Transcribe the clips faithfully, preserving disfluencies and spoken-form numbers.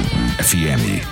F M.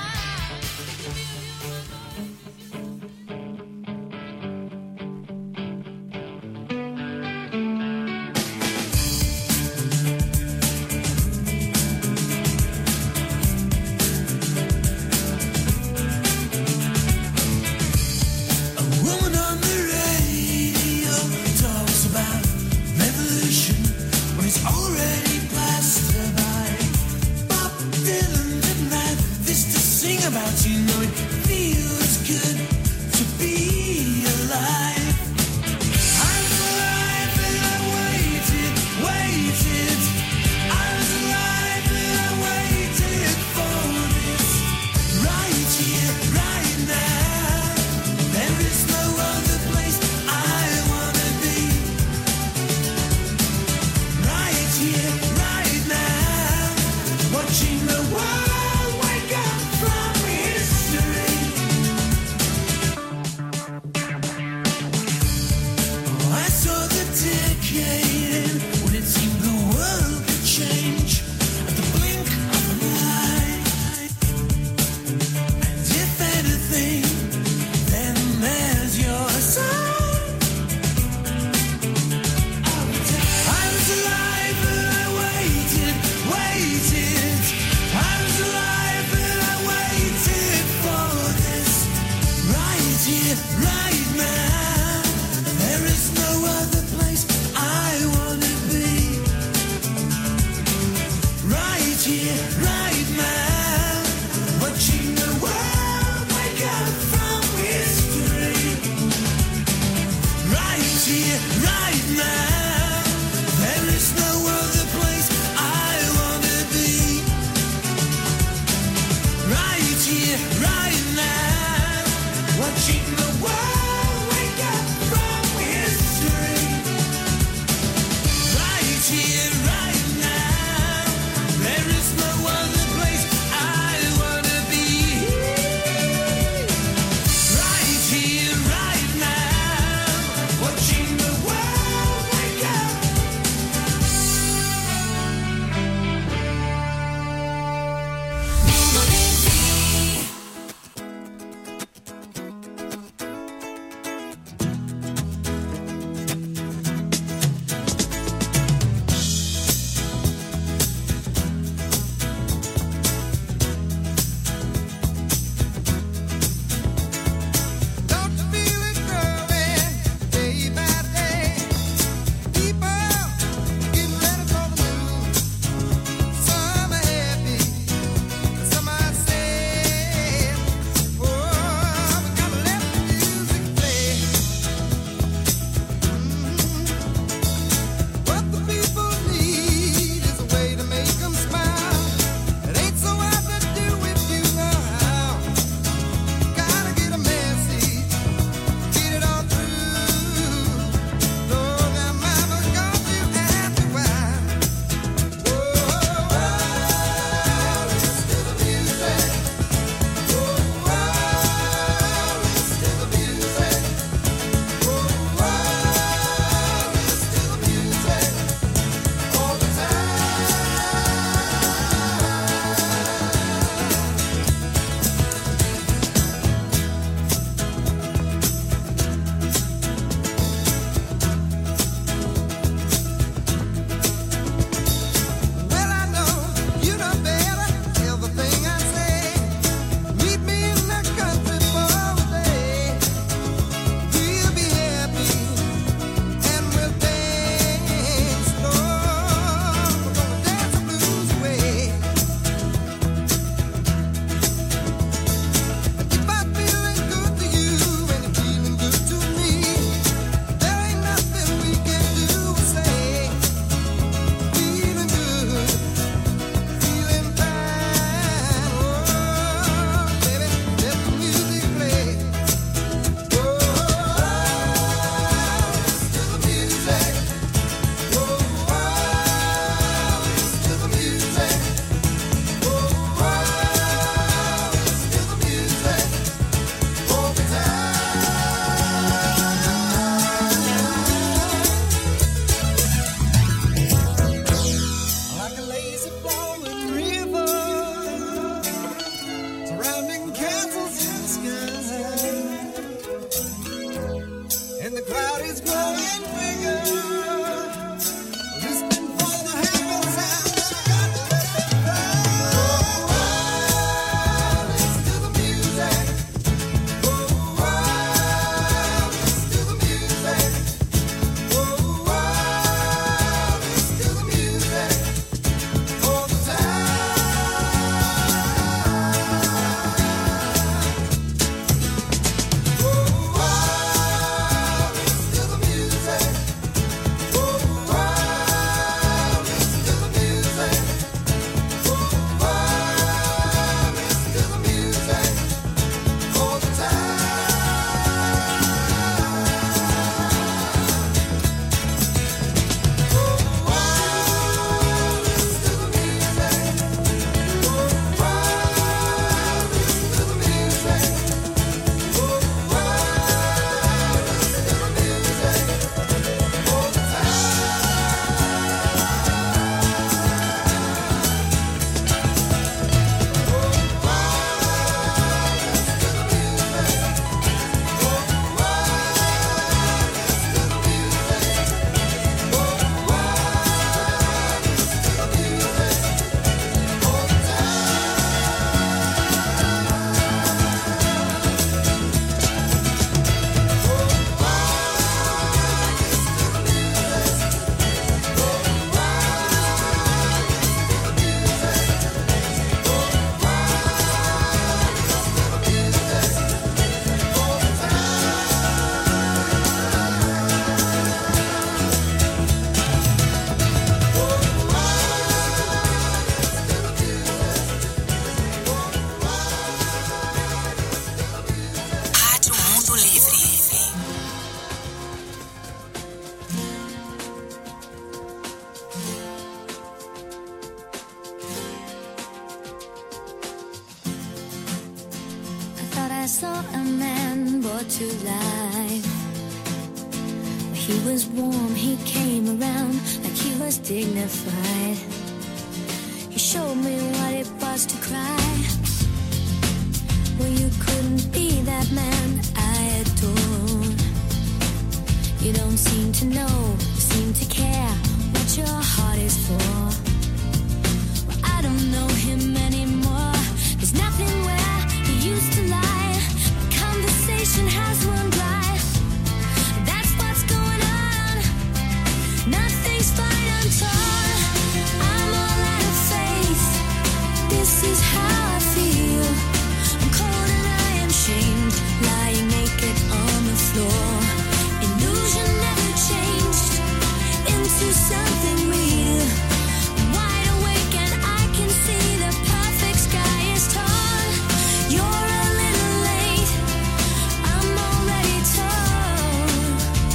to life. He was warm, he came around like he was dignified. He showed me what it was to cry. Well, you couldn't be that man I adored. You don't seem to know, seem to care what your heart is for. Well, I don't know him anymore. There's nothing where he used to lie. The conversation has run dry. That's what's going on. Nothing's fine, I'm torn. I'm all out of faith. This is how I feel. I'm cold and I am shamed, lying naked on the floor. Illusion never changed into something real. I'm wide awake and I can see the perfect sky is torn. You're a little late, I'm already torn.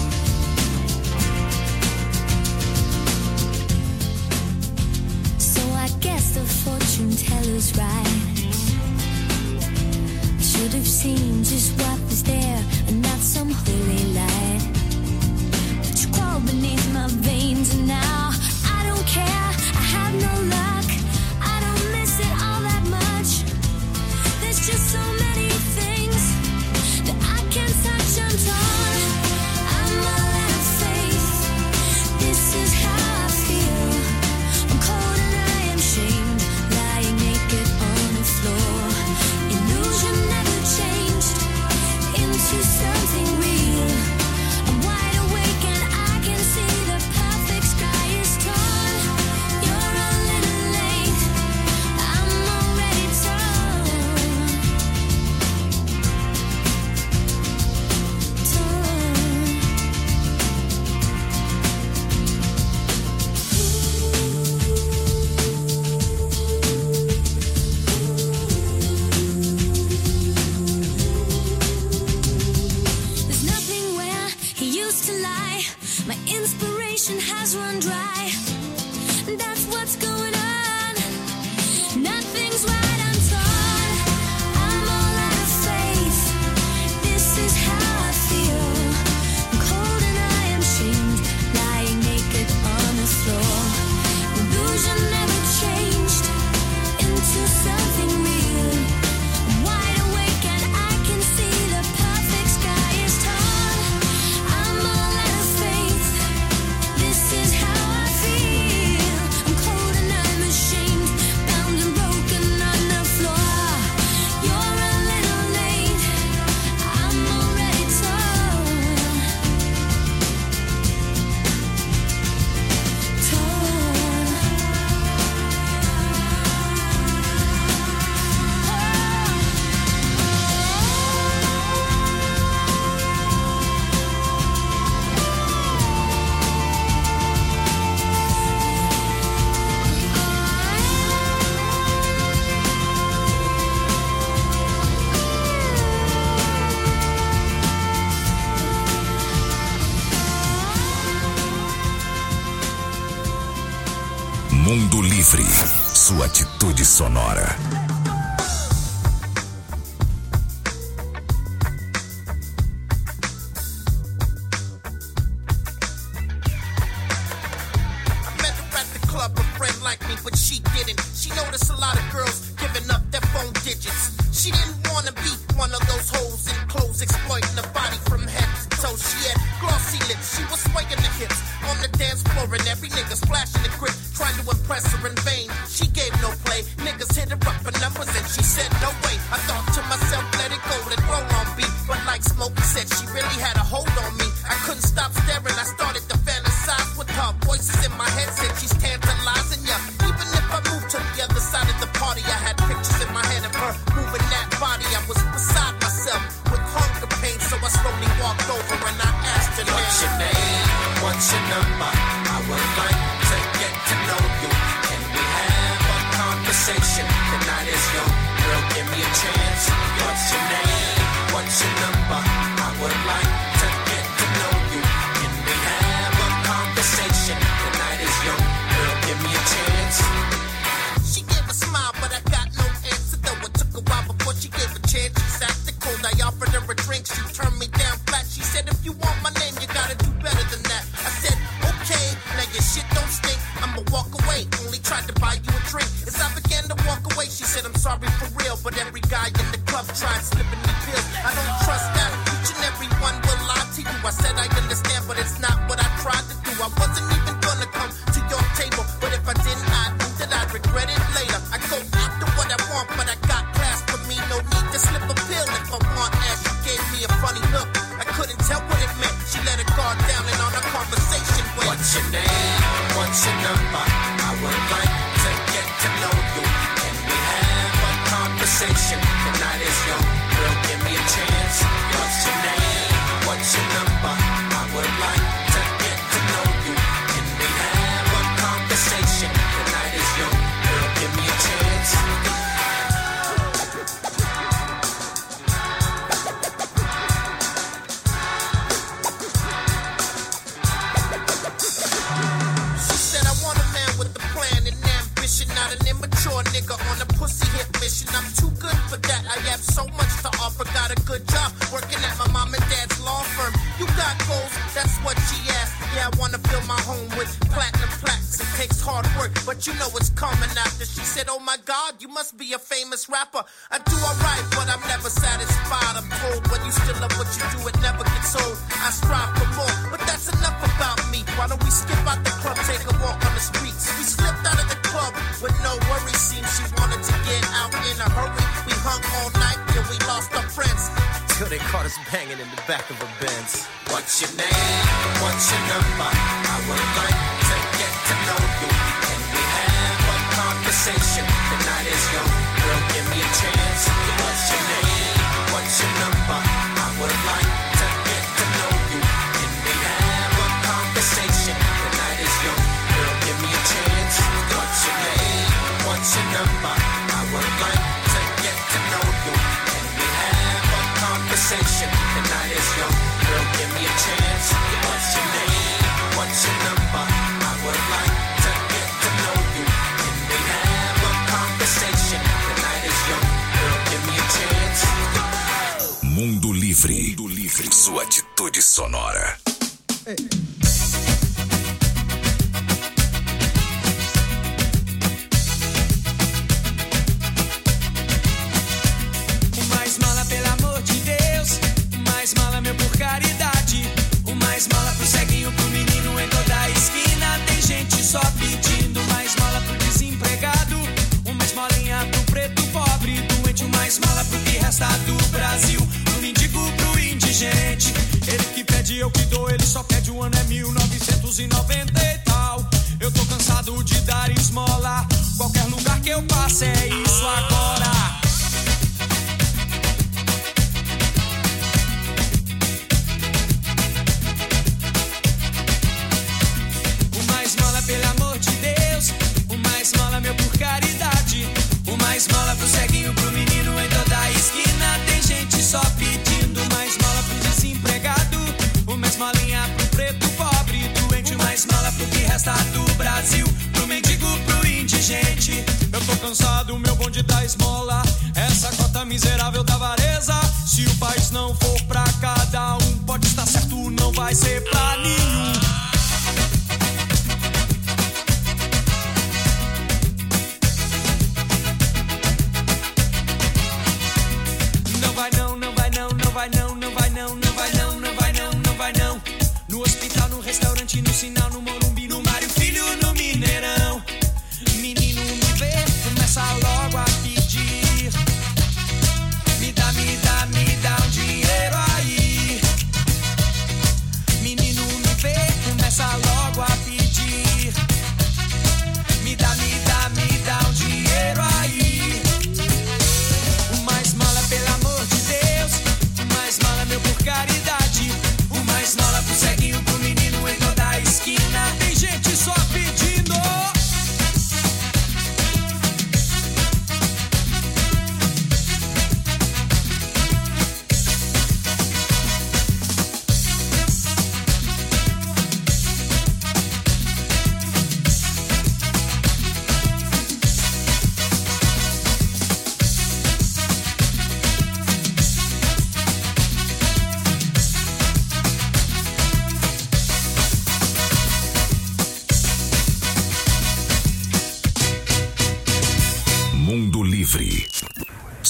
So I guess the fortune teller's right. I should have seen just what was there and not some holy light. But you crawled beneath my veins and now I don't care. I have no luck. I don't miss it all that much. There's just so many things that I can't touch. I'm torn. I'm all out of faith. This is how I feel. I'm cold and I am shamed, lying naked on the floor. Illusion never changed into something real. I'm wide awake and I can see the perfect sky is torn. You're a little late, I'm already torn. There's nothing where he used to lie. My inspiration has run dry. That's what's going on. Nothing's right, I'm torn. I'm all out of faith. This is how I feel. I'm cold and I am shamed, lying naked on the floor. Illusion never changed into something real. I'm wide awake and I can see the perfect sky is torn. I'm all out of faith. This is how I feel. I'm cold and I'm ashamed, bound and broken on the floor. You're a little late, I'm already torn. Mundo Livre, sua atitude sonora. Met her at the club, a friend like me, but she didn't. She noticed a lot of girls giving up their phone digits. She didn't wanna be one of those hoes in clothes exploiting the body from head to toe. She had glossy lips, she was swaying the hips on the dance floor, and every nigga's flashing the grip, trying to impress her in vain. She gave no play, niggas hit her up for numbers, and she said no way. I thought to myself, let it go, let roll on beat. But like Smokey said, she really had a hold on me. I couldn't stop staring, I started to fantasize with her. Voices in my head said she's tantalizing ya. Even if I moved to the other side of the party, I had pictures in my head of her moving that body. I was beside myself with hunger pain, so I slowly walked over and I asked her, what's your name? What's your number? I would like to get to know you. Can we have a conversation? Tonight is young, girl, give me a chance. What's your name? What's your number? I would like to get to know you. Can we have a conversation? Tonight is young, girl, give me a chance. She gave a smile, but I got no answer though. It took a while before she gave a chance. She sat the cold, I offered her a drink, she turned me down. walk away. Only tried to buy you a drink. As I began to walk away, she said, I'm sorry for real. But every guy in the club tried slipping me pills. I don't trust that. Each and every one will lie to you. I said I understand, but it's not what I tried to do. I wasn't even gonna come to your table. But if I didn't, I knew that I'd regret it later. I go after what I want, but I got class for me. No need to slip a pill if I want ass. She gave me a funny look. I couldn't tell what it meant. She let her guard down and on our conversation went, what's your name? What's your number? I would like to get to know you. Can we have a conversation? The night is young. Girl, give me a chance. What's your name? What's your number? I would like to get to know you. Can we have a conversation? The night is young. Girl, give me a chance. She said I want a man with a plan and ambition, not an immature nigga on a pussy hit mission. I'm too good for that. I have so much to offer. Got a good job working at my mom and dad's law firm. You got goals, that's what she asked. Yeah, I wanna fill my home with platinum plaques. It takes hard work, but you know it's coming after. She said, oh my God, you must be a famous rapper. I do alright, but I'm never satisfied. I'm told when you still love what you do, it never gets old. I strive for more, but that's enough about me. Why don't we skip out the club, take a walk on the streets? We slipped out of the club with no worries. Seems she wanted to get out in a hurry. We hung all night till we lost our friends. Till they caught us banging in the back of a Benz. What's your name? What's your number? I would like to get to know you. Can we have a conversation? The night is young. Girl, give me a chance. What's your name? What's your number? I would like to get to know you. Can we have a conversation? The night is young. Girl, give me a chance. What's your name? What's your number? I would like to get to know you. Can we have a conversation? The night is young. Girl, give me a chance. What's your name? What's your number? I would like to get to know you. Can we have a conversation? The night is young. Girl, give me a chance. Mundo Livre. Mundo Livre. Sua atitude sonora. Hey. Esmola pro ceguinho, pro menino em toda a esquina. Tem gente só pedindo uma esmola pro desempregado, uma esmolinha pro preto pobre doente, uma esmola pro que resta do Brasil, pro mendigo, pro indigente. Ele que pede, eu que dou, ele só pede, o ano é mil novecentos e noventa e tal. Eu tô cansado de dar esmola, qualquer lugar que eu passe é isso agora. Pelo amor de Deus, uma esmola meu por caridade, uma esmola pro ceguinho, pro menino em toda a esquina. Tem gente só pedindo uma esmola pro desempregado, uma esmolinha pro preto pobre doente, uma esmola pro que resta do Brasil, pro mendigo, pro indigente. Eu tô cansado, meu bonde da esmola, essa cota miserável da avareza. Se o país não for pra cada um, pode estar certo, não vai ser pra nenhum. Vai não, não vai não, não vai não, não vai não, não vai não, não vai não, não vai não. No hospital, no restaurante, no sinal, no Morumbi, no Mário Filho, no Mineirão. Menino me vê, começa logo a pedir. Me dá, me dá, me dá um dinheiro aí. Menino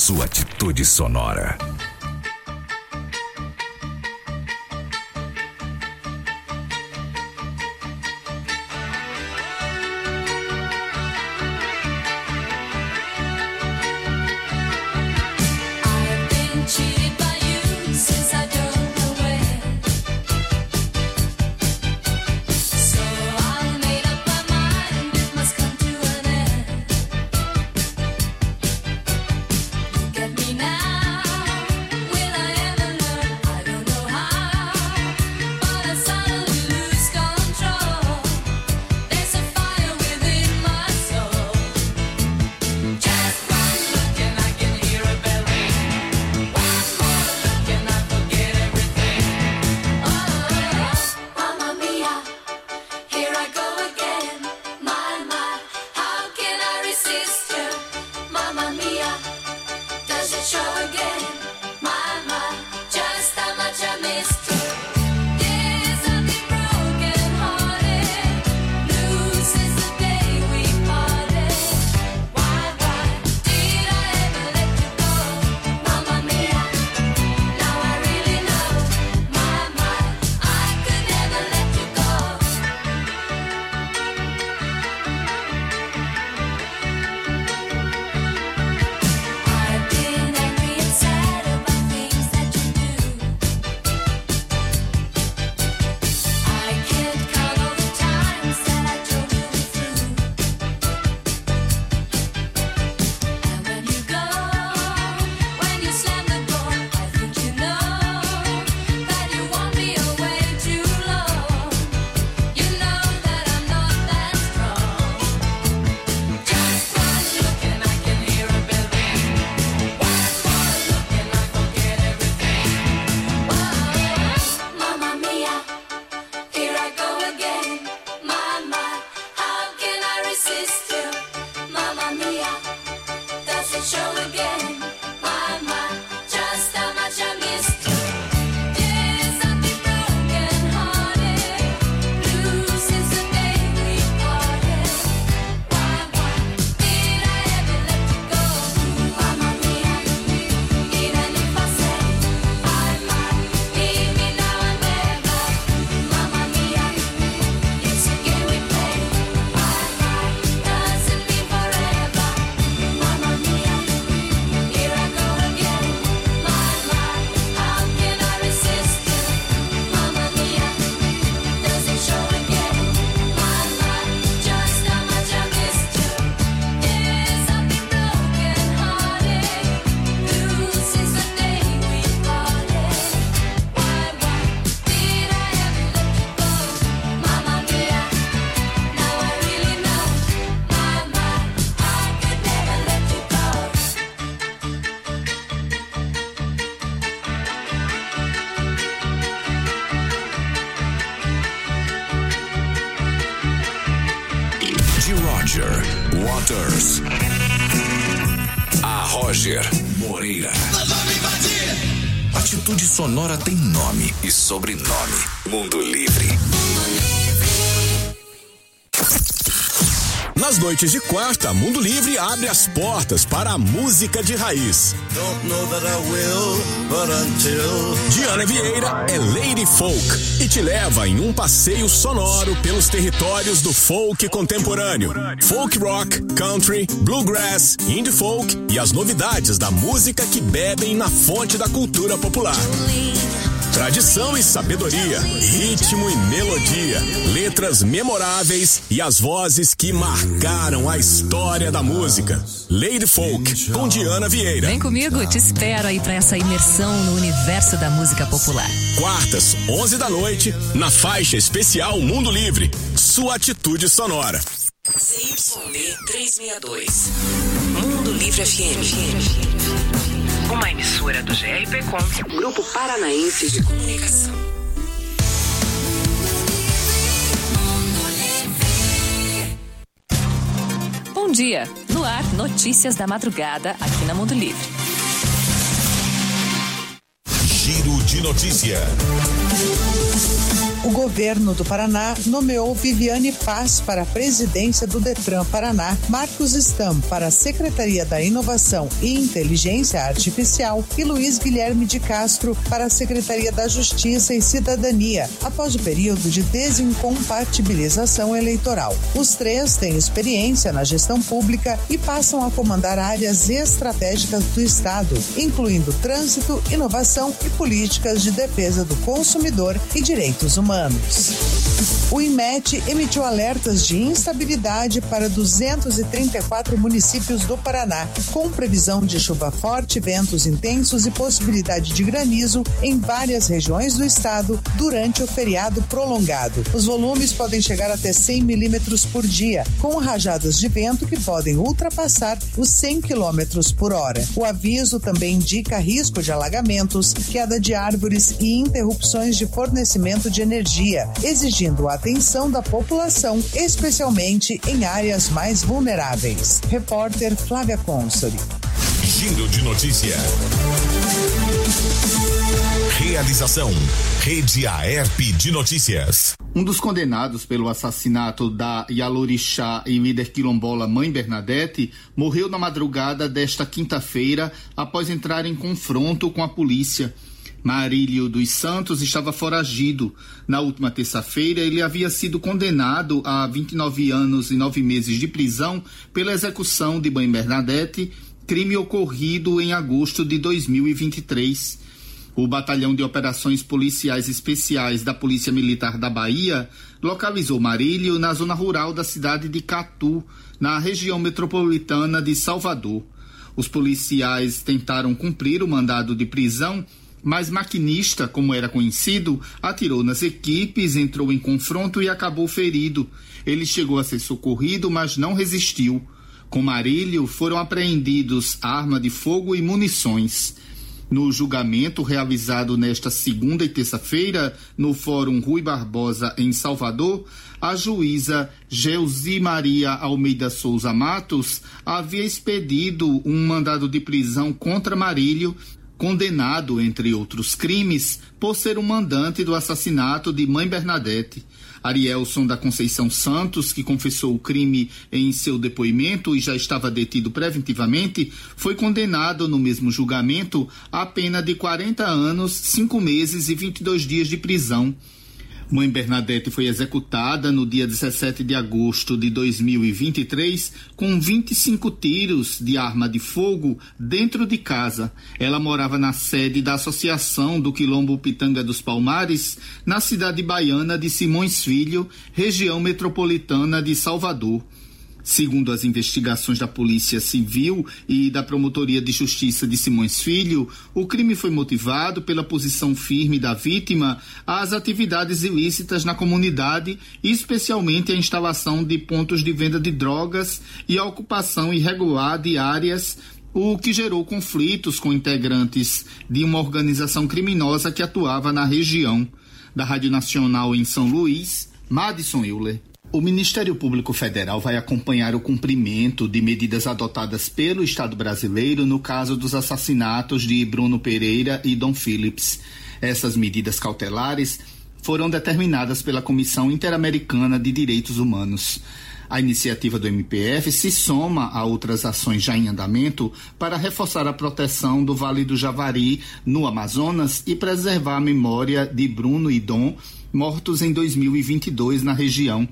Sua atitude sonora. Roger Waters. A Roger Moreira. Atitude sonora tem nome e sobrenome. Mundo Livre. Nas noites de quarta, Mundo Livre abre as portas para a música de raiz. Diana Vieira é Lady Folk e te leva em um passeio sonoro pelos territórios do folk contemporâneo. Folk rock, country, bluegrass, indie folk e as novidades da música que bebem na fonte da cultura popular. Tradição e sabedoria, ritmo e melodia, letras memoráveis e as vozes que marcaram a história da música. Lady Folk, com Diana Vieira. Vem comigo, te espero aí pra essa imersão no universo da música popular. Quartas, onze da noite, na faixa especial Mundo Livre, sua atitude sonora. C Y D trezentos e sessenta e dois, Mundo Livre F M. Uma emissora do G R P Com, Grupo Paranaense de Comunicação. Bom dia, no ar, notícias da madrugada aqui na Mundo Livre. Giro de notícia. O governo do Paraná nomeou Viviane Paz para a presidência do Detran Paraná, Marcos Stam para a Secretaria da Inovação e Inteligência Artificial e Luiz Guilherme de Castro para a Secretaria da Justiça e Cidadania, após o período de desincompatibilização eleitoral. Os três têm experiência na gestão pública e passam a comandar áreas estratégicas do Estado, incluindo trânsito, inovação e políticas de defesa do consumidor e direitos humanos. O I M E T emitiu alertas de instabilidade para duzentos e trinta e quatro municípios do Paraná, com previsão de chuva forte, ventos intensos e possibilidade de granizo em várias regiões do estado durante o feriado prolongado. Os volumes podem chegar até cem milímetros por dia, com rajadas de vento que podem ultrapassar os cem quilômetros por hora. O aviso também indica risco de alagamentos, queda de árvores e interrupções de fornecimento de energia, exigindo a atenção da população, especialmente em áreas mais vulneráveis. Repórter Flávia Consoli. Giro de notícia. Realização Rede Aerp de Notícias. Um dos condenados pelo assassinato da Yalorixá e líder quilombola Mãe Bernadette morreu na madrugada desta quinta-feira após entrar em confronto com a polícia. Marílio dos Santos estava foragido. Na última terça-feira, ele havia sido condenado a vinte e nove anos e nove meses de prisão pela execução de Mãe Bernadette, crime ocorrido em agosto de dois mil e vinte e três. O Batalhão de Operações Policiais Especiais da Polícia Militar da Bahia localizou Marílio na zona rural da cidade de Catu, na região metropolitana de Salvador. Os policiais tentaram cumprir o mandado de prisão, mas Maquinista, como era conhecido, atirou nas equipes, entrou em confronto e acabou ferido. Ele chegou a ser socorrido, mas não resistiu. Com Marílio foram apreendidos arma de fogo e munições. No julgamento realizado nesta segunda e terça-feira no Fórum Rui Barbosa, em Salvador, a juíza Geuzi Maria Almeida Souza Matos havia expedido um mandado de prisão contra Marílio, condenado, entre outros crimes, por ser o mandante do assassinato de Mãe Bernadette. Arielson da Conceição Santos, que confessou o crime em seu depoimento e já estava detido preventivamente, foi condenado no mesmo julgamento a pena de quarenta anos, cinco meses e vinte e dois dias de prisão. Mãe Bernadette foi executada no dia dezessete de agosto de dois mil e vinte e três com vinte e cinco tiros de arma de fogo dentro de casa. Ela morava na sede da Associação do Quilombo Pitanga dos Palmares, na cidade baiana de Simões Filho, região metropolitana de Salvador. Segundo as investigações da Polícia Civil e da Promotoria de Justiça de Simões Filho, o crime foi motivado pela posição firme da vítima às atividades ilícitas na comunidade, especialmente a instalação de pontos de venda de drogas e a ocupação irregular de áreas, o que gerou conflitos com integrantes de uma organização criminosa que atuava na região. Da Rádio Nacional em São Luís, Madison Euler. O Ministério Público Federal vai acompanhar o cumprimento de medidas adotadas pelo Estado brasileiro no caso dos assassinatos de Bruno Pereira e Dom Phillips. Essas medidas cautelares foram determinadas pela Comissão Interamericana de Direitos Humanos. A iniciativa do M P F se soma a outras ações já em andamento para reforçar a proteção do Vale do Javari, no Amazonas, e preservar a memória de Bruno e Dom, mortos em dois mil e vinte e dois na região.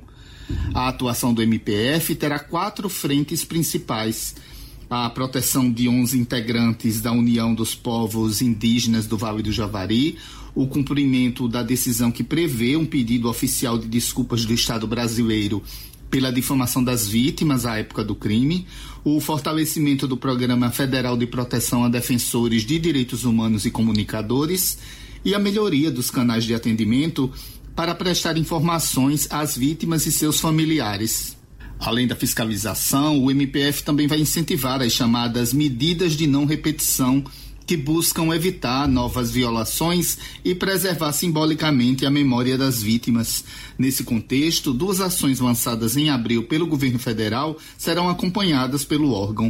A atuação do M P F terá quatro frentes principais: a proteção de onze integrantes da União dos Povos Indígenas do Vale do Javari, o cumprimento da decisão que prevê um pedido oficial de desculpas do Estado brasileiro pela difamação das vítimas à época do crime, o fortalecimento do Programa Federal de Proteção a Defensores de Direitos Humanos e Comunicadores e a melhoria dos canais de atendimento para prestar informações às vítimas e seus familiares. Além da fiscalização, o M P F também vai incentivar as chamadas medidas de não repetição, que buscam evitar novas violações e preservar simbolicamente a memória das vítimas. Nesse contexto, duas ações lançadas em abril pelo governo federal serão acompanhadas pelo órgão.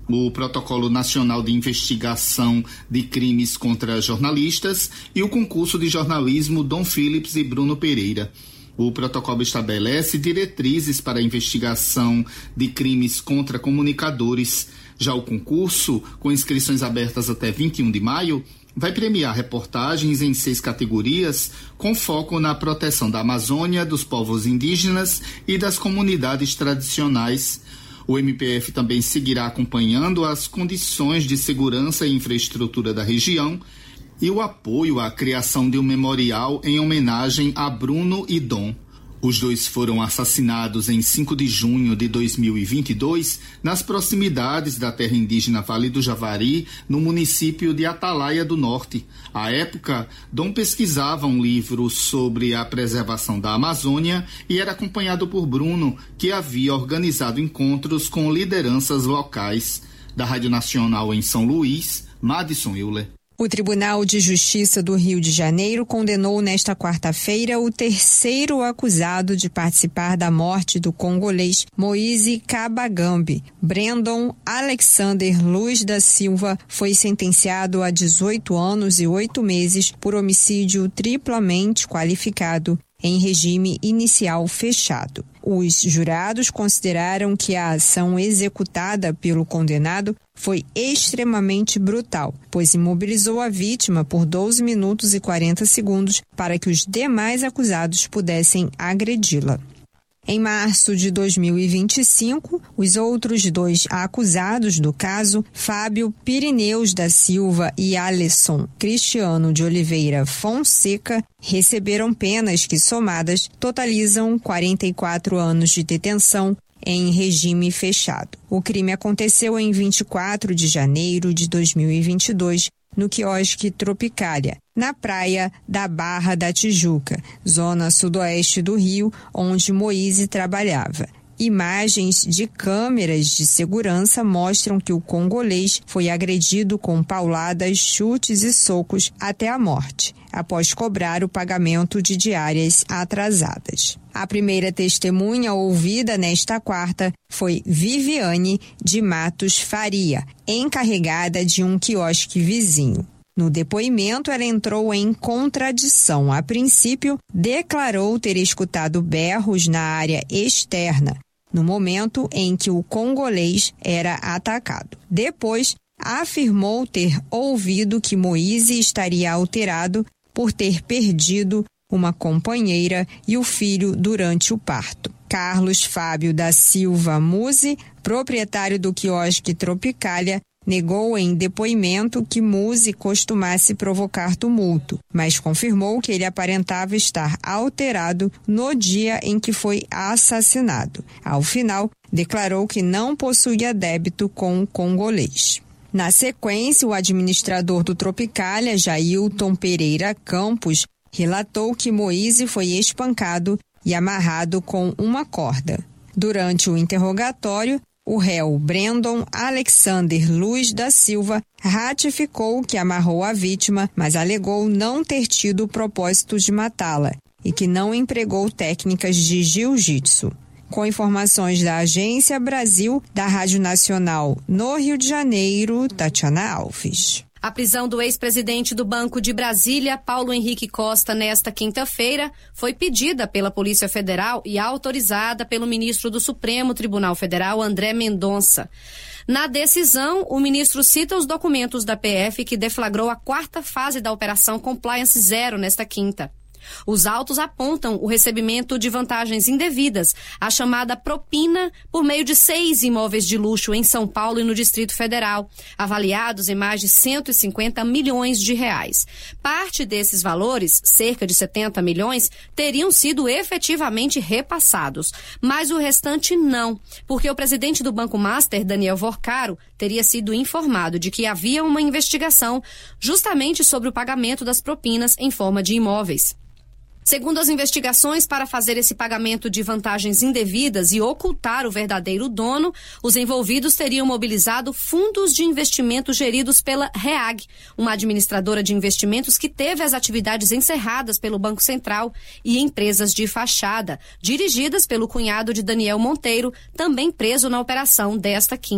o Protocolo Nacional de Investigação de Crimes contra Jornalistas e o concurso de jornalismo Dom Phillips e Bruno Pereira. O protocolo estabelece diretrizes para a investigação de crimes contra comunicadores. Já o concurso, com inscrições abertas até vinte e um de maio, vai premiar reportagens em seis categorias, com foco na proteção da Amazônia, dos povos indígenas e das comunidades tradicionais. O M P F também seguirá acompanhando as condições de segurança e infraestrutura da região e o apoio à criação de um memorial em homenagem a Bruno e Dom. Os dois foram assassinados em cinco de junho de dois mil e vinte e dois, nas proximidades da terra indígena Vale do Javari, no município de Atalaia do Norte. À época, Dom pesquisava um livro sobre a preservação da Amazônia e era acompanhado por Bruno, que havia organizado encontros com lideranças locais. Da Rádio Nacional em São Luís, Madison Euler. O Tribunal de Justiça do Rio de Janeiro condenou nesta quarta-feira o terceiro acusado de participar da morte do congolês Moise Kabagambi. Brandon Alexander Luz da Silva foi sentenciado a dezoito anos e oito meses por homicídio triplamente qualificado em regime inicial fechado. Os jurados consideraram que a ação executada pelo condenado foi extremamente brutal, pois imobilizou a vítima por doze minutos e quarenta segundos para que os demais acusados pudessem agredi-la. Em março de dois mil e vinte e cinco, os outros dois acusados do caso, Fábio Pirineus da Silva e Alisson Cristiano de Oliveira Fonseca, receberam penas que, somadas, totalizam quarenta e quatro anos de detenção em regime fechado. O crime aconteceu em vinte e quatro de janeiro de dois mil e vinte e dois, no quiosque Tropicália, na praia da Barra da Tijuca, zona sudoeste do Rio, onde Moise trabalhava. Imagens de câmeras de segurança mostram que o congolês foi agredido com pauladas, chutes e socos até a morte, após cobrar o pagamento de diárias atrasadas. A primeira testemunha ouvida nesta quarta foi Viviane de Matos Faria, encarregada de um quiosque vizinho. No depoimento, ela entrou em contradição. A princípio, declarou ter escutado berros na área externa, no momento em que o congolês era atacado. Depois, afirmou ter ouvido que Moise estaria alterado por ter perdido uma companheira e o filho durante o parto. Carlos Fábio da Silva Muzi, proprietário do quiosque Tropicália, negou em depoimento que Muzi costumasse provocar tumulto, mas confirmou que ele aparentava estar alterado no dia em que foi assassinado. Ao final, declarou que não possuía débito com o congolês. Na sequência, o administrador do Tropicália, Jailton Pereira Campos, relatou que Moise foi espancado e amarrado com uma corda. Durante o interrogatório, o réu Brandon Alexander Luz da Silva ratificou que amarrou a vítima, mas alegou não ter tido o propósito de matá-la e que não empregou técnicas de jiu-jitsu. Com informações da Agência Brasil, da Rádio Nacional no Rio de Janeiro, Tatiana Alves. A prisão do ex-presidente do Banco de Brasília, Paulo Henrique Costa, nesta quinta-feira, foi pedida pela Polícia Federal e autorizada pelo ministro do Supremo Tribunal Federal, André Mendonça. Na decisão, o ministro cita os documentos da P F que deflagrou a quarta fase da Operação Compliance Zero nesta quinta. Os autos apontam o recebimento de vantagens indevidas, a chamada propina, por meio de seis imóveis de luxo em São Paulo e no Distrito Federal, avaliados em mais de cento e cinquenta milhões de reais. Parte desses valores, cerca de setenta milhões, teriam sido efetivamente repassados, mas o restante não, porque o presidente do Banco Master, Daniel Vorcaro, teria sido informado de que havia uma investigação justamente sobre o pagamento das propinas em forma de imóveis. Segundo as investigações, para fazer esse pagamento de vantagens indevidas e ocultar o verdadeiro dono, os envolvidos teriam mobilizado fundos de investimento geridos pela REAG, uma administradora de investimentos que teve as atividades encerradas pelo Banco Central, e empresas de fachada, dirigidas pelo cunhado de Daniel Monteiro, também preso na operação desta quinta.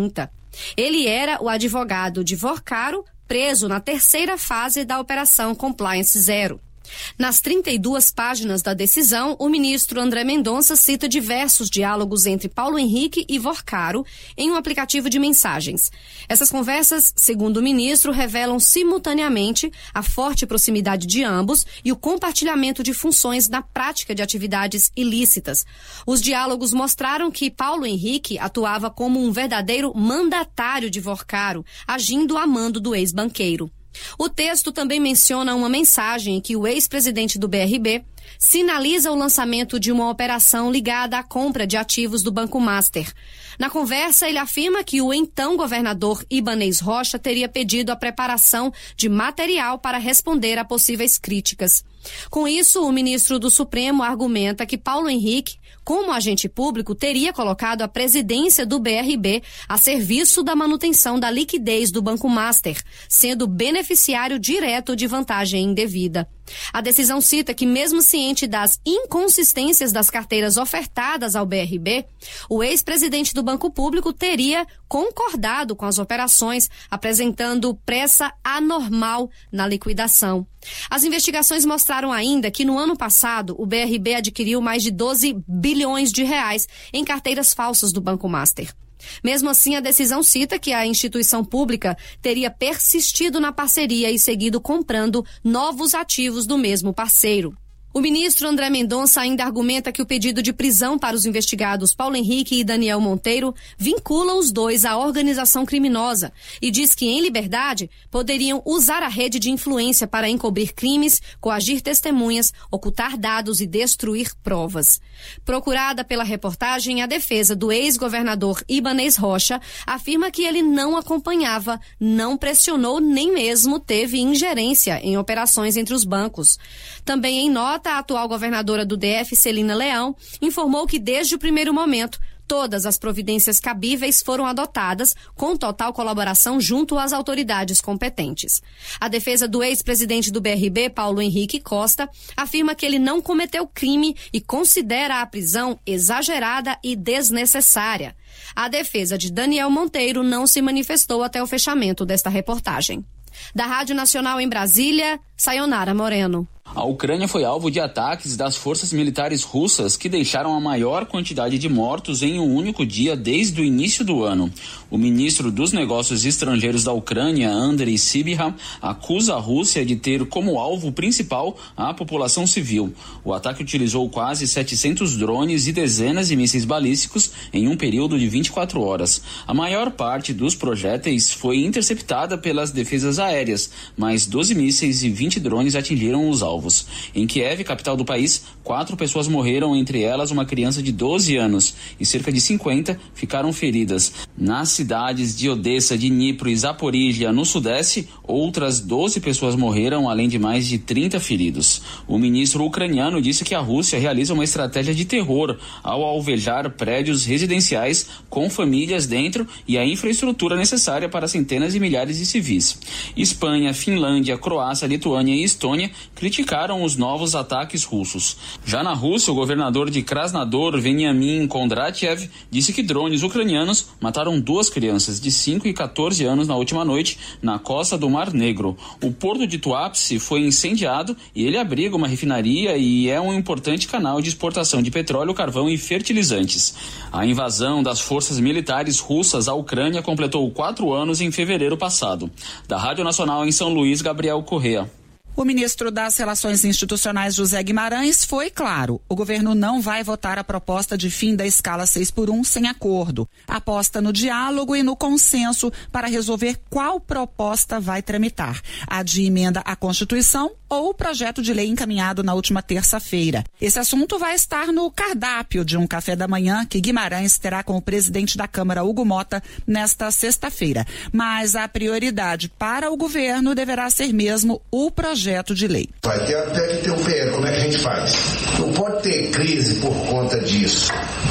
Ele era o advogado de Vorcaro, preso na terceira fase da Operação Compliance Zero. Nas trinta e duas páginas da decisão, o ministro André Mendonça cita diversos diálogos entre Paulo Henrique e Vorcaro em um aplicativo de mensagens. Essas conversas, segundo o ministro, revelam simultaneamente a forte proximidade de ambos e o compartilhamento de funções na prática de atividades ilícitas. Os diálogos mostraram que Paulo Henrique atuava como um verdadeiro mandatário de Vorcaro, agindo a mando do ex-banqueiro. O texto também menciona uma mensagem em que o ex-presidente do B R B sinaliza o lançamento de uma operação ligada à compra de ativos do Banco Master. Na conversa, ele afirma que o então governador Ibanez Rocha teria pedido a preparação de material para responder a possíveis críticas. Com isso, o ministro do Supremo argumenta que Paulo Henrique, como agente público, teria colocado a presidência do B R B a serviço da manutenção da liquidez do Banco Master, sendo beneficiário direto de vantagem indevida. A decisão cita que, mesmo ciente das inconsistências das carteiras ofertadas ao B R B, o ex-presidente do Banco Público teria concordado com as operações, apresentando pressa anormal na liquidação. As investigações mostraram ainda que no ano passado o B R B adquiriu mais de doze bilhões de reais em carteiras falsas do Banco Master. Mesmo assim, a decisão cita que a instituição pública teria persistido na parceria e seguido comprando novos ativos do mesmo parceiro. O ministro André Mendonça ainda argumenta que o pedido de prisão para os investigados Paulo Henrique e Daniel Monteiro vincula os dois à organização criminosa e diz que, em liberdade, poderiam usar a rede de influência para encobrir crimes, coagir testemunhas, ocultar dados e destruir provas. Procurada pela reportagem, a defesa do ex-governador Ibanez Rocha afirma que ele não acompanhava, não pressionou nem mesmo teve ingerência em operações entre os bancos. Também em nota, a atual governadora do D F, Celina Leão, informou que desde o primeiro momento todas as providências cabíveis foram adotadas com total colaboração junto às autoridades competentes. A defesa do ex-presidente do B R B, Paulo Henrique Costa, afirma que ele não cometeu crime e considera a prisão exagerada e desnecessária. A defesa de Daniel Monteiro não se manifestou até o fechamento desta reportagem. Da Rádio Nacional em Brasília, Sayonara Moreno. A Ucrânia foi alvo de ataques das forças militares russas que deixaram a maior quantidade de mortos em um único dia desde o início do ano. O ministro dos Negócios Estrangeiros da Ucrânia, Andriy Sybiha, acusa a Rússia de ter como alvo principal a população civil. O ataque utilizou quase setecentos drones e dezenas de mísseis balísticos em um período de vinte e quatro horas. A maior parte dos projéteis foi interceptada pelas defesas aéreas, mas doze mísseis e vinte drones atingiram os alvos. Em Kiev, capital do país, quatro pessoas morreram, entre elas uma criança de doze anos, e cerca de cinquenta ficaram feridas. Nas cidades de Odessa, de Dnipro e Zaporizhia, no sudeste, outras doze pessoas morreram, além de mais de trinta feridos. O ministro ucraniano disse que a Rússia realiza uma estratégia de terror ao alvejar prédios residenciais com famílias dentro e a infraestrutura necessária para centenas de milhares de civis. Espanha, Finlândia, Croácia, Lituânia e Estônia criticaram os novos ataques russos. Já na Rússia, o governador de Krasnodar, Veniamin Kondratiev, disse que drones ucranianos mataram duas crianças de cinco e quatorze anos na última noite na costa do Mar Negro. O porto de Tuapse foi incendiado e ele abriga uma refinaria e é um importante canal de exportação de petróleo, carvão e fertilizantes. A invasão das forças militares russas à Ucrânia completou quatro anos em fevereiro passado. Da Rádio Nacional em São Luís, Gabriel Correa. O ministro das Relações Institucionais, José Guimarães, foi claro. O governo não vai votar a proposta de fim da escala seis por um sem acordo. Aposta no diálogo e no consenso para resolver qual proposta vai tramitar. A de emenda à Constituição ou o projeto de lei encaminhado na última terça-feira. Esse assunto vai estar no cardápio de um café da manhã que Guimarães terá com o presidente da Câmara, Hugo Mota, nesta sexta-feira. Mas a prioridade para o governo deverá ser mesmo o projeto de lei. Vai ter até que ter o P L, como é que a gente faz? Não pode ter crise por conta disso.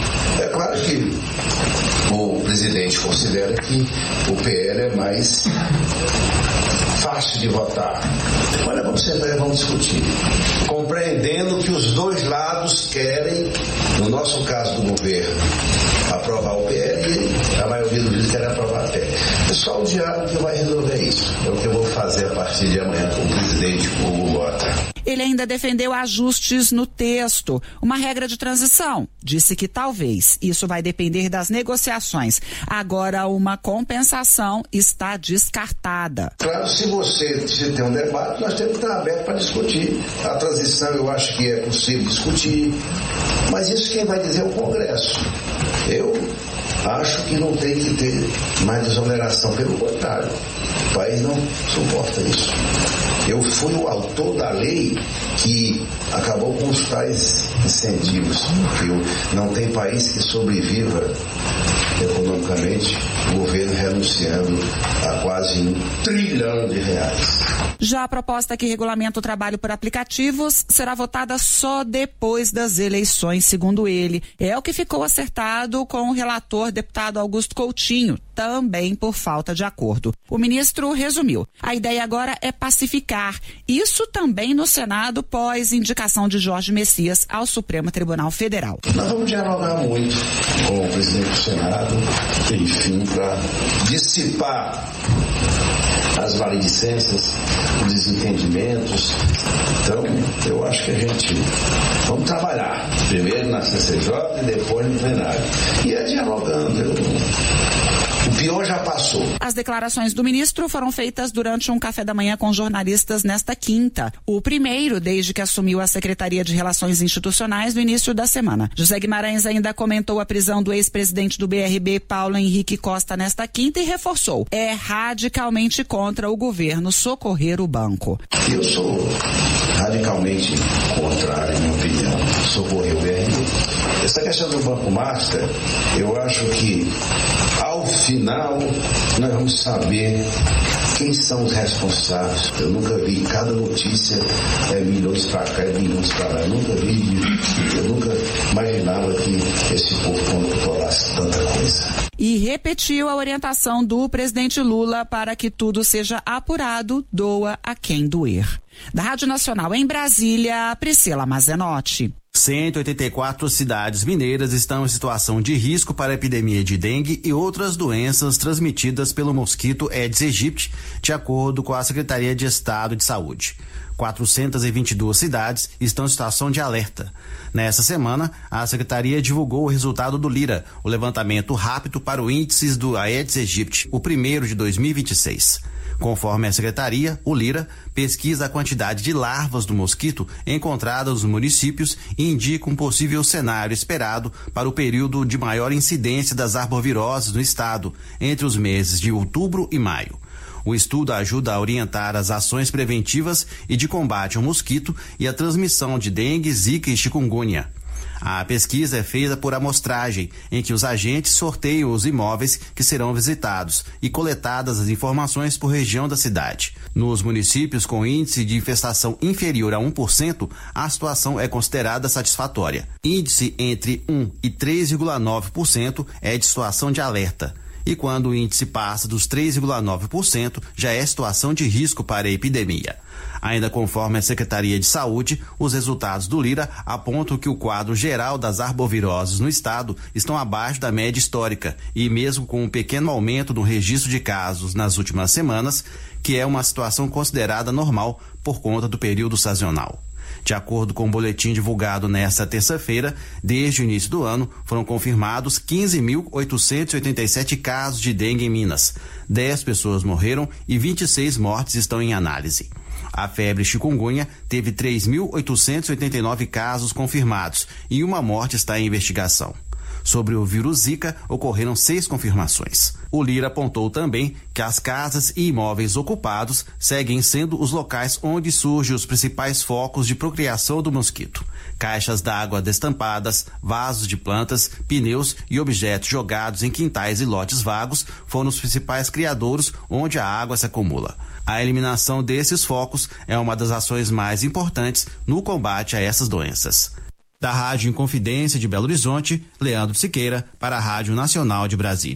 É claro que o presidente considera que o P L é mais fácil de votar. Olha, vamos sentar e vamos discutir. Compreendendo que os dois lados querem, no nosso caso do governo, aprovar o P L que a maioria dos juízes quer aprovar a P E C. É só o diálogo que vai resolver isso. É o que eu vou fazer a partir de amanhã com o presidente Hugo Mota. Ele ainda defendeu ajustes no texto, uma regra de transição. Disse que talvez isso vai depender das negociações. Agora, uma compensação está descartada. Claro, se você se tem um debate, nós temos que estar abertos para discutir. A transição eu acho que é possível discutir, mas isso quem vai dizer é o Congresso. Eu acho que não tem que ter mais desoneração, pelo contrário. O país não suporta isso. Eu fui o autor da lei que acabou com os tais incentivos, porque não tem país que sobreviva economicamente, o governo renunciando a quase um trilhão de reais. Já a proposta que regulamenta o trabalho por aplicativos será votada só depois das eleições, segundo ele. É o que ficou acertado com o relator deputado Augusto Coutinho, também por falta de acordo. O ministro resumiu. A ideia agora é pacificar. Isso também no Senado, pós indicação de Jorge Messias ao Supremo Tribunal Federal. Nós vamos dialogar muito com o presidente do Senado, enfim, para dissipar as maledicências, os desentendimentos. Então, eu acho que a gente vamos trabalhar. Primeiro na C C J e depois no plenário. E é dialogando. Eu... O pior já passou. As declarações do ministro foram feitas durante um café da manhã com jornalistas nesta quinta. O primeiro desde que assumiu a Secretaria de Relações Institucionais no início da semana. José Guimarães ainda comentou a prisão do ex-presidente do B R B, Paulo Henrique Costa, nesta quinta e reforçou. É radicalmente contra o governo socorrer o banco. Eu sou radicalmente contrário, em minha opinião, socorrer o B R B. Essa questão do Banco Master, eu acho que ao final nós vamos saber quem são os responsáveis. Eu nunca vi, cada notícia é milhões para cá e milhões para lá. Eu nunca vi, eu nunca imaginava que esse povo controlasse tanta coisa. E repetiu a orientação do presidente Lula para que tudo seja apurado, doa a quem doer. Da Rádio Nacional em Brasília, Priscila Mazenotti. cento e oitenta e quatro cidades mineiras estão em situação de risco para a epidemia de dengue e outras doenças transmitidas pelo mosquito Aedes aegypti, de acordo com a Secretaria de Estado de Saúde. quatrocentas e vinte e duas cidades estão em situação de alerta. Nessa semana, a Secretaria divulgou o resultado do Lira, o levantamento rápido para o índice do Aedes aegypti, o primeiro de dois mil e vinte e seis. Conforme a Secretaria, o Lira pesquisa a quantidade de larvas do mosquito encontradas nos municípios e indica um possível cenário esperado para o período de maior incidência das arboviroses no estado, entre os meses de outubro e maio. O estudo ajuda a orientar as ações preventivas e de combate ao mosquito e a transmissão de dengue, zika e chikungunya. A pesquisa é feita por amostragem, em que os agentes sorteiam os imóveis que serão visitados e coletadas as informações por região da cidade. Nos municípios com índice de infestação inferior a um por cento, a situação é considerada satisfatória. Índice entre um e três vírgula nove por cento é de situação de alerta. E quando o índice passa dos três vírgula nove por cento, já é situação de risco para a epidemia. Ainda conforme a Secretaria de Saúde, os resultados do Lira apontam que o quadro geral das arboviroses no estado estão abaixo da média histórica e mesmo com um pequeno aumento no registro de casos nas últimas semanas, que é uma situação considerada normal por conta do período sazonal. De acordo com o boletim divulgado nesta terça-feira, desde o início do ano, foram confirmados quinze mil oitocentos e oitenta e sete casos de dengue em Minas. dez pessoas morreram e vinte e seis mortes estão em análise. A febre chikungunya teve três mil oitocentos e oitenta e nove casos confirmados e uma morte está em investigação. Sobre o vírus Zika, ocorreram seis confirmações. O Lira apontou também que as casas e imóveis ocupados seguem sendo os locais onde surgem os principais focos de procriação do mosquito. Caixas d'água destampadas, vasos de plantas, pneus e objetos jogados em quintais e lotes vagos foram os principais criadouros onde a água se acumula. A eliminação desses focos é uma das ações mais importantes no combate a essas doenças. Da Rádio Inconfidência de Belo Horizonte, Leandro Siqueira, para a Rádio Nacional de Brasília.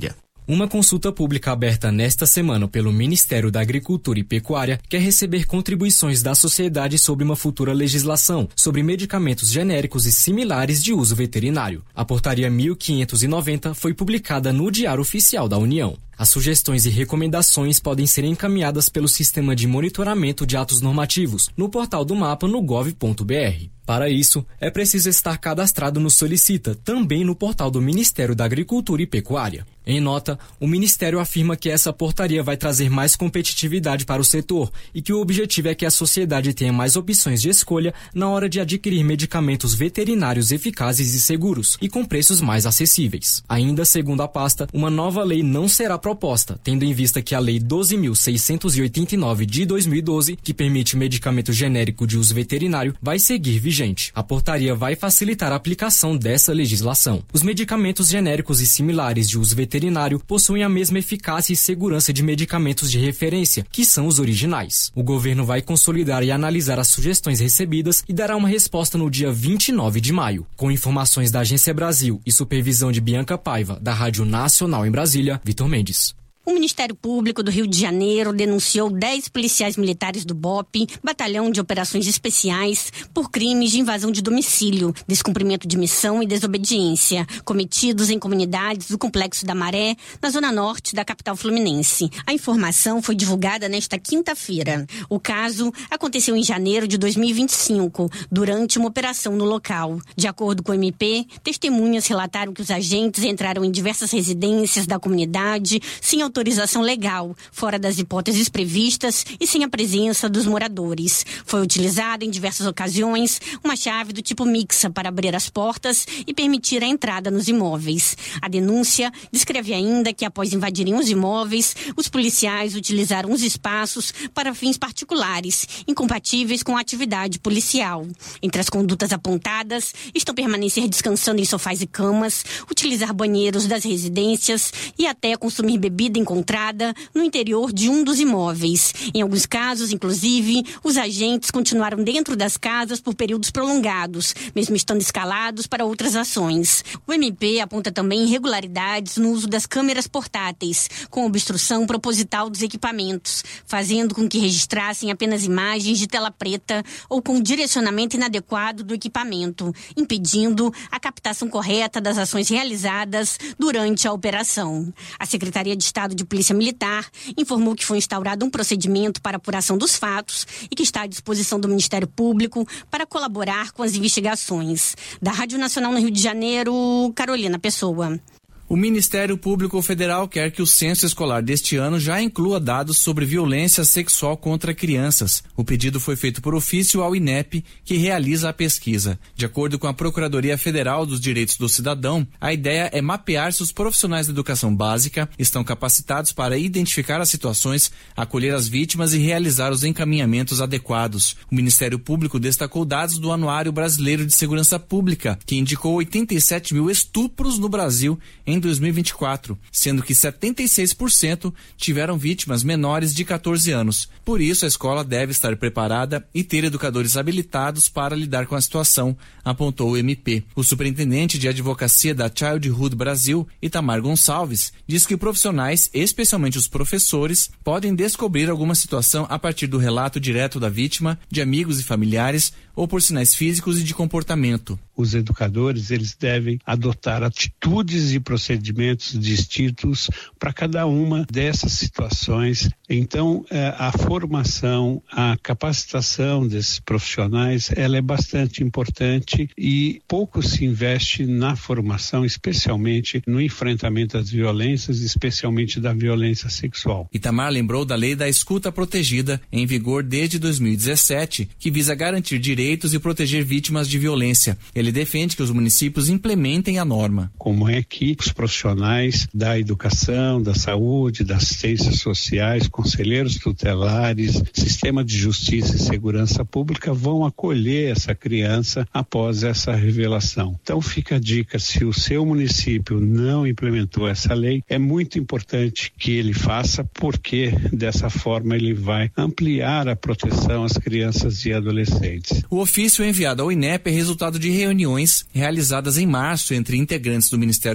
Uma consulta pública aberta nesta semana pelo Ministério da Agricultura e Pecuária quer receber contribuições da sociedade sobre uma futura legislação sobre medicamentos genéricos e similares de uso veterinário. A portaria mil quinhentos e noventa foi publicada no Diário Oficial da União. As sugestões e recomendações podem ser encaminhadas pelo Sistema de Monitoramento de Atos Normativos no portal do mapa no gov ponto br. Para isso, é preciso estar cadastrado no Solicita, também no portal do Ministério da Agricultura e Pecuária. Em nota, o Ministério afirma que essa portaria vai trazer mais competitividade para o setor e que o objetivo é que a sociedade tenha mais opções de escolha na hora de adquirir medicamentos veterinários eficazes e seguros e com preços mais acessíveis. Ainda segundo a pasta, uma nova lei não será proposta, tendo em vista que a Lei doze mil seiscentos e oitenta e nove de dois mil e doze, que permite medicamento genérico de uso veterinário, vai seguir vigente. A portaria vai facilitar a aplicação dessa legislação. Os medicamentos genéricos e similares de uso veterinário possuem a mesma eficácia e segurança de medicamentos de referência, que são os originais. O governo vai consolidar e analisar as sugestões recebidas e dará uma resposta no dia vinte e nove de maio. Com informações da Agência Brasil e supervisão de Bianca Paiva, da Rádio Nacional em Brasília, Vitor Mendes. O Ministério Público do Rio de Janeiro denunciou dez policiais militares do B O P, Batalhão de Operações Especiais, por crimes de invasão de domicílio, descumprimento de missão e desobediência, cometidos em comunidades do Complexo da Maré, na zona norte da capital fluminense. A informação foi divulgada nesta quinta-feira. O caso aconteceu em janeiro de dois mil e vinte e cinco, durante uma operação no local. De acordo com o M P, testemunhas relataram que os agentes entraram em diversas residências da comunidade sem autorização legal, fora das hipóteses previstas e sem a presença dos moradores. Foi utilizada em diversas ocasiões uma chave do tipo mixa para abrir as portas e permitir a entrada nos imóveis. A denúncia descreve ainda que, após invadirem os imóveis, os policiais utilizaram os espaços para fins particulares, incompatíveis com a atividade policial. Entre as condutas apontadas estão permanecer descansando em sofás e camas, utilizar banheiros das residências e até consumir bebida em encontrada no interior de um dos imóveis. Em alguns casos, inclusive, os agentes continuaram dentro das casas por períodos prolongados, mesmo estando escalados para outras ações. O M P aponta também irregularidades no uso das câmeras portáteis, com obstrução proposital dos equipamentos, fazendo com que registrassem apenas imagens de tela preta ou com direcionamento inadequado do equipamento, impedindo a captação correta das ações realizadas durante a operação. A Secretaria de Estado de Polícia Militar informou que foi instaurado um procedimento para apuração dos fatos e que está à disposição do Ministério Público para colaborar com as investigações. Da Rádio Nacional no Rio de Janeiro, Carolina Pessoa. O Ministério Público Federal quer que o censo escolar deste ano já inclua dados sobre violência sexual contra crianças. O pedido foi feito por ofício ao I N E P, que realiza a pesquisa. De acordo com a Procuradoria Federal dos Direitos do Cidadão, a ideia é mapear se os profissionais da educação básica estão capacitados para identificar as situações, acolher as vítimas e realizar os encaminhamentos adequados. O Ministério Público destacou dados do Anuário Brasileiro de Segurança Pública, que indicou oitenta e sete mil estupros no Brasil em dois mil e vinte e quatro, sendo que setenta e seis por cento tiveram vítimas menores de catorze anos. Por isso, a escola deve estar preparada e ter educadores habilitados para lidar com a situação, apontou o M P. O superintendente de advocacia da Childhood Brasil, Itamar Gonçalves, diz que profissionais, especialmente os professores, podem descobrir alguma situação a partir do relato direto da vítima, de amigos e familiares ou por sinais físicos e de comportamento. Os educadores, eles devem adotar atitudes e procedimentos distintos para cada uma dessas situações. Então, a formação, a capacitação desses profissionais, ela é bastante importante e pouco se investe na formação, especialmente no enfrentamento às violências, especialmente da violência sexual. Itamar lembrou da Lei da Escuta Protegida, em vigor desde dois mil e dezessete, que visa garantir direitos e proteger vítimas de violência. Ele defende que os municípios implementem a norma. Como é que os profissionais da educação, da saúde, das assistências sociais, conselheiros tutelares, sistema de justiça e segurança pública vão acolher essa criança após essa revelação. Então fica a dica, se o seu município não implementou essa lei, é muito importante que ele faça, porque dessa forma ele vai ampliar a proteção às crianças e adolescentes. O ofício enviado ao I N E P é resultado de reuniões realizadas em março entre integrantes do Ministério da Educação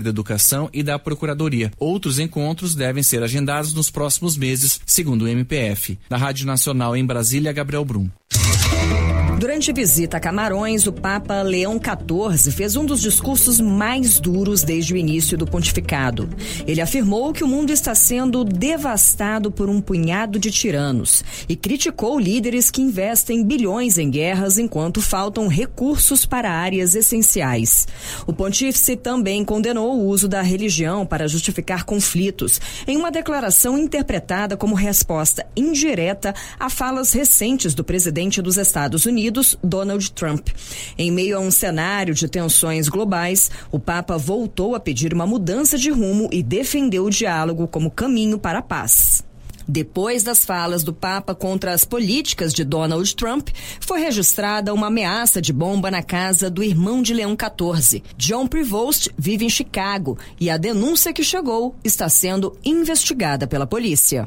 Educação e da Procuradoria. Outros encontros devem ser agendados nos próximos meses, segundo o M P F. Da Rádio Nacional em Brasília, Gabriel Brum. Durante visita a Camarões, o Papa Leão quatorze fez um dos discursos mais duros desde o início do pontificado. Ele afirmou que o mundo está sendo devastado por um punhado de tiranos e criticou líderes que investem bilhões em guerras enquanto faltam recursos para áreas essenciais. O pontífice também condenou o uso da religião para justificar conflitos, em uma declaração interpretada como resposta indireta a falas recentes do presidente dos Estados Unidos, Donald Trump. Em meio a um cenário de tensões globais, o Papa voltou a pedir uma mudança de rumo e defendeu o diálogo como caminho para a paz. Depois das falas do Papa contra as políticas de Donald Trump, foi registrada uma ameaça de bomba na casa do irmão de Leão quatorze. John Prevost vive em Chicago e a denúncia que chegou está sendo investigada pela polícia.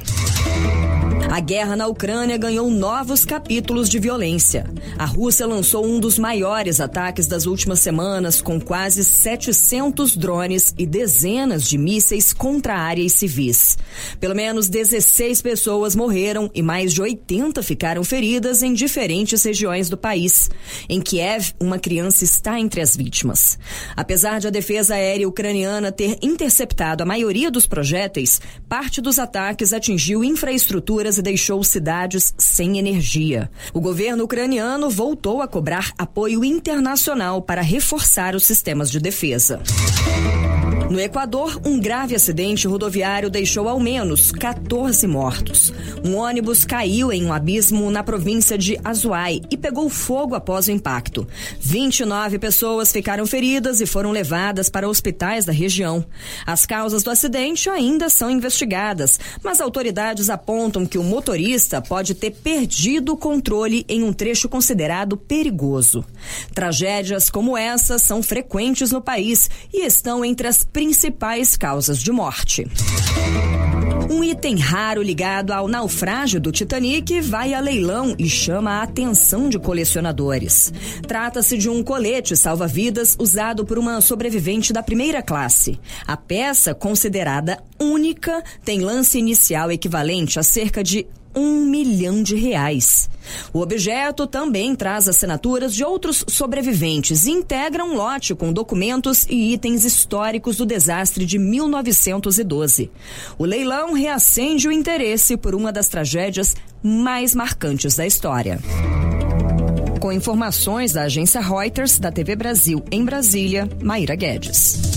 A guerra na Ucrânia ganhou novos capítulos de violência. A Rússia lançou um dos maiores ataques das últimas semanas, com quase setecentos drones e dezenas de mísseis contra áreas civis. Pelo menos dezesseis pessoas morreram e mais de oitenta ficaram feridas em diferentes regiões do país. Em Kiev, uma criança está entre as vítimas. Apesar de a defesa aérea ucraniana ter interceptado a maioria dos projéteis, parte dos ataques atingiu infraestruturas e deixou cidades sem energia. O governo ucraniano voltou a cobrar apoio internacional para reforçar os sistemas de defesa. No Equador, um grave acidente rodoviário deixou ao menos quatorze mortos. Um ônibus caiu em um abismo na província de Azuay e pegou fogo após o impacto. vinte e nove pessoas ficaram feridas e foram levadas para hospitais da região. As causas do acidente ainda são investigadas, mas autoridades apontam que o motorista pode ter perdido o controle em um trecho considerado perigoso. Tragédias como essa são frequentes no país e estão entre as principais causas de morte. Um item raro ligado ao naufrágio do Titanic vai a leilão e chama a atenção de colecionadores. Trata-se de um colete salva-vidas usado por uma sobrevivente da primeira classe. A peça, considerada única, tem lance inicial equivalente a cerca de um milhão de reais. O objeto também traz assinaturas de outros sobreviventes e integra um lote com documentos e itens históricos do desastre de mil novecentos e doze. O leilão reacende o interesse por uma das tragédias mais marcantes da história. Com informações da agência Reuters, da T V Brasil em Brasília, Maíra Guedes.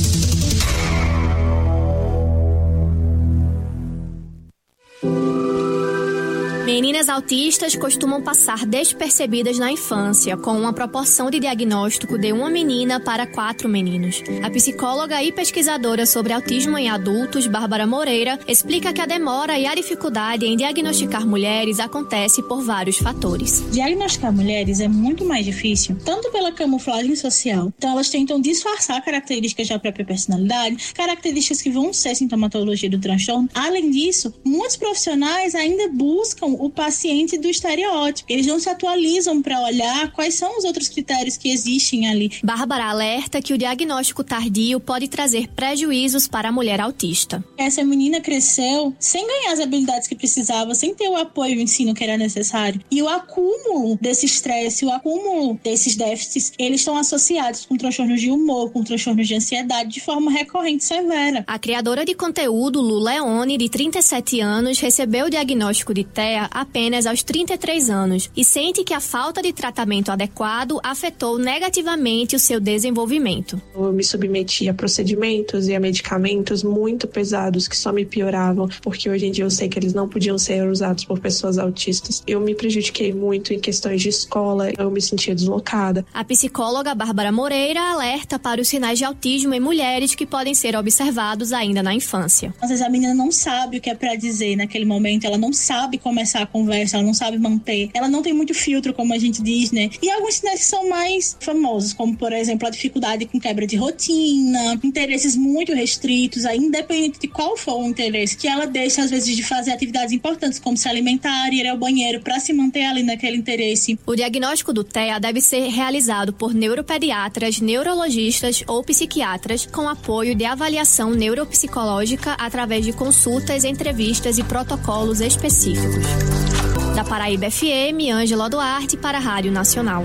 Meninas autistas costumam passar despercebidas na infância, com uma proporção de diagnóstico de uma menina para quatro meninos. A psicóloga e pesquisadora sobre autismo em adultos, Bárbara Moreira, explica que a demora e a dificuldade em diagnosticar mulheres acontece por vários fatores. Diagnosticar mulheres é muito mais difícil, tanto pela camuflagem social. Então elas tentam disfarçar características da própria personalidade, características que vão ser sintomatologia do transtorno. Além disso, muitos profissionais ainda buscam o paciente do estereótipo. Eles não se atualizam para olhar quais são os outros critérios que existem ali. Bárbara alerta que o diagnóstico tardio pode trazer prejuízos para a mulher autista. Essa menina cresceu sem ganhar as habilidades que precisava, sem ter o apoio e o ensino que era necessário. E o acúmulo desse estresse, o acúmulo desses déficits, eles estão associados com transtornos de humor, com transtornos de ansiedade de forma recorrente e severa. A criadora de conteúdo, Lu Leone, de trinta e sete anos, recebeu o diagnóstico de T E A apenas aos trinta e três anos e sente que a falta de tratamento adequado afetou negativamente o seu desenvolvimento. Eu me submeti a procedimentos e a medicamentos muito pesados que só me pioravam, porque hoje em dia eu sei que eles não podiam ser usados por pessoas autistas. Eu me prejudiquei muito em questões de escola, eu me sentia deslocada. A psicóloga Bárbara Moreira alerta para os sinais de autismo em mulheres que podem ser observados ainda na infância. Às vezes a menina não sabe o que é para dizer naquele momento, ela não sabe começar começar a conversa, ela não sabe manter, ela não tem muito filtro, como a gente diz, né? E alguns sinais que são mais famosos, como, por exemplo, a dificuldade com quebra de rotina, interesses muito restritos, aí, independente de qual for o interesse, que ela deixa, às vezes, de fazer atividades importantes, como se alimentar, ir ao banheiro, para se manter ali naquele interesse. O diagnóstico do T E A deve ser realizado por neuropediatras, neurologistas ou psiquiatras, com apoio de avaliação neuropsicológica através de consultas, entrevistas e protocolos específicos. Da Paraíba F M, Ângela Duarte para a Rádio Nacional.